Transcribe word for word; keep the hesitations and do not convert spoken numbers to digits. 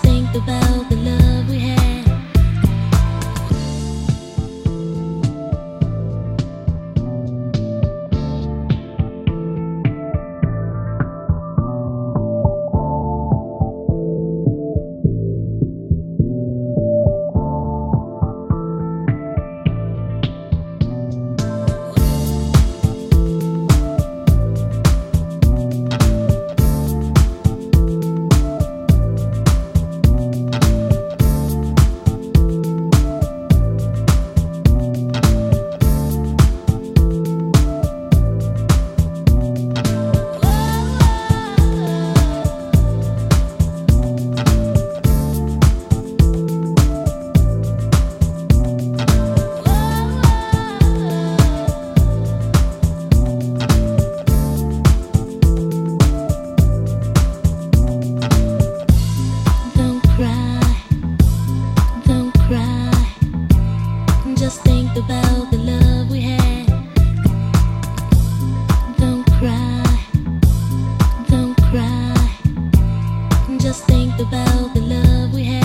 think about the love we had. Just think about the love we had. Don't cry, don't cry. Just think about the love we had.